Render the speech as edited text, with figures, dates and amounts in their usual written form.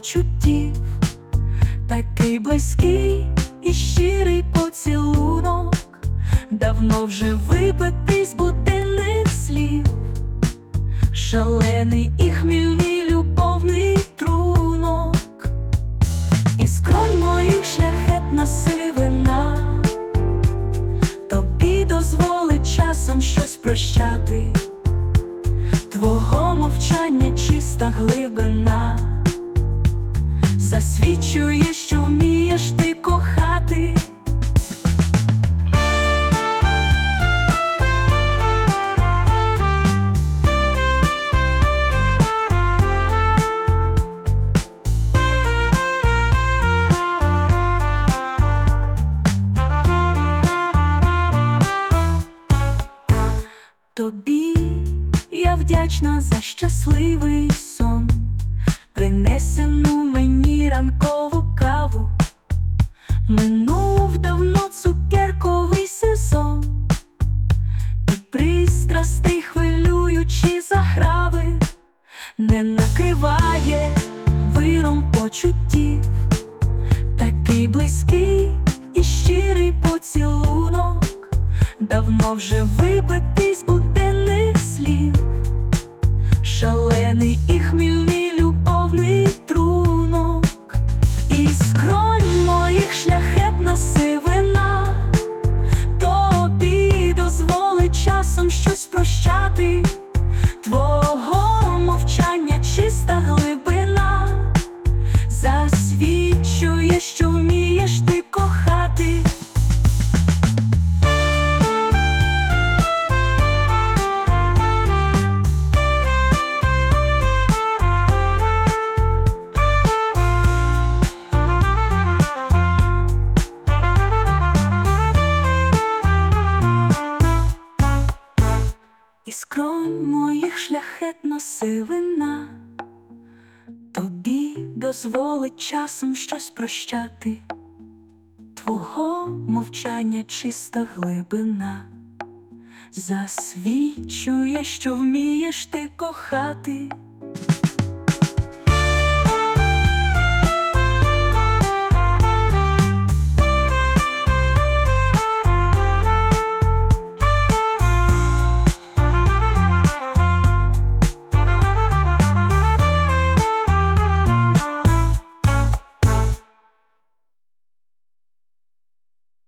почуттів, такий близький і щирий поцілунок, давно вже вибитий з буденних слів, шалений і хмільний любовний трунок. Із скронь моїх шляхетна сивина, тобі дозволить часом щось прощати, твого мовчання чиста глибина засвідчує, що вмієш ти кохати. Тобі я вдячна за щасливий сон, принесену мені ранкову каву. Минув давно цукерковий сезон, і пристрастей хвилюючі заграви не накриває виром почуттів, такий близький і щирий поцілунок, давно вже вибитий з буденних слів, шалений і хмільний любовний трунок. Із скронь моїх шляхетна сивина, тобі дозволить часом щось прощати, твого мовчання чиста глибина засвідчує, що вмієш ти кохати. Із скронь моїх шляхетна сивина, тобі дозволить часом щось прощати, твого мовчання чиста глибина засвідчує, що вмієш ти кохати.